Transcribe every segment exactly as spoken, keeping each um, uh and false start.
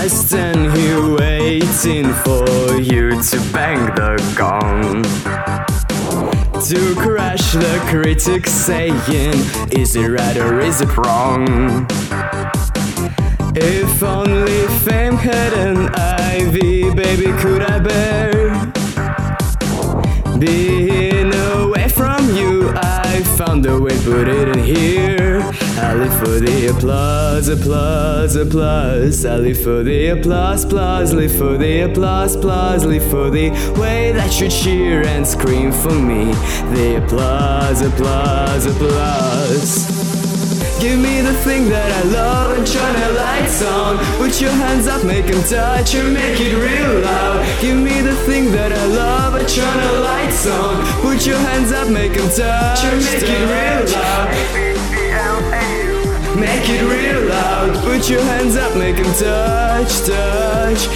I stand here waiting for you to bang the gong, to crush the critics saying, is it right or is it wrong? If only fame had an I V, baby, could I bear being away from you? I found a way, put it in here. I live for the applause, applause, applause. I live for the applause, applause. Live for the applause, applause. Live for the way that you cheer and scream for me. The applause, applause, applause. Give me the thing that I love and turn the lights on. Put your hands up, make them touch and make it real loud. Give me the thing that I love and turn the lights on. Put your hands up, make them touch and make it real loud. Make it real loud. Put your hands up, make them touch, touch.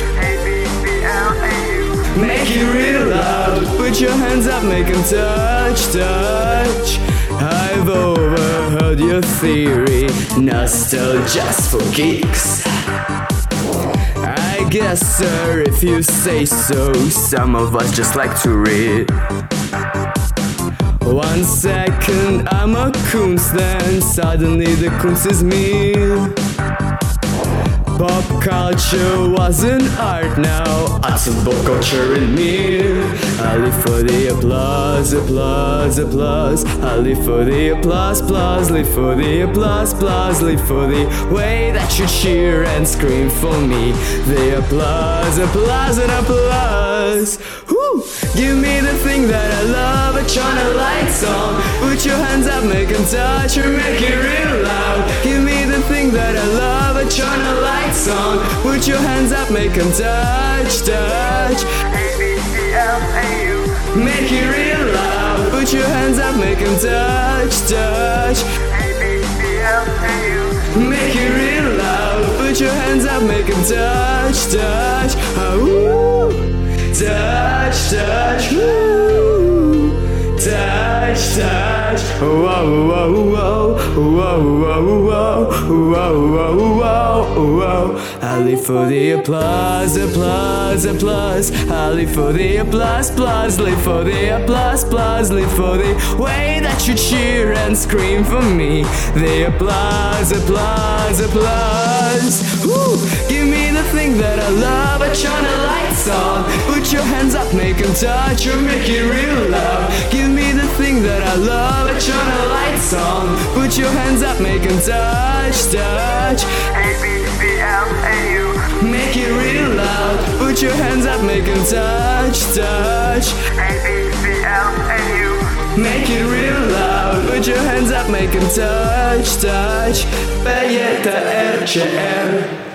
Make it real loud. Put your hands up, make them touch, touch. I've overheard your theory, nostalgia's for geeks. I guess, sir, if you say so, some of us just like to read. One second I'm a Kunz, then suddenly the Kunz is me. Pop culture wasn't art, now art's and pop culture in me. I live for the applause, applause, applause. I live for the applause, applause. Live for the applause, applause. Live for the way that you cheer and scream for me. The applause, applause and applause. Woo! Give me the thing that I love and turn the lights on. Put your hands up, make them touch or make it real loud. Give me the thing that I love and turn the lights on. Put your hands up, make them touch, touch. A, B, C, L, A, U. Make it real loud. Put your hands up, make them touch, touch. A, B, C, L, A, U. Make it real loud. Put your hands up, make them touch, touch. Oh, touch, touch, woo. Touch, touch. Whoa, whoa, whoa, whoa, whoa, whoa, whoa, whoa, whoa. I live for the applause, applause, applause. I live for the applause, applause. Live for the applause, applause. Live for the way that you cheer and scream for me. The applause, applause, applause. Woo! Give me the thing that I love, I turn the lights on. Put your hands up, make them touch or make it real loud. Give me the thing that I love, I turn the lights on. Put your hands up, make them touch, touch. A, B, C, L, A, U. Make it real loud. Put your hands up, make them touch, touch. A, B, C, L, A, U. Make it real loud. Put your hands up, make them touch, touch. P J T R C R.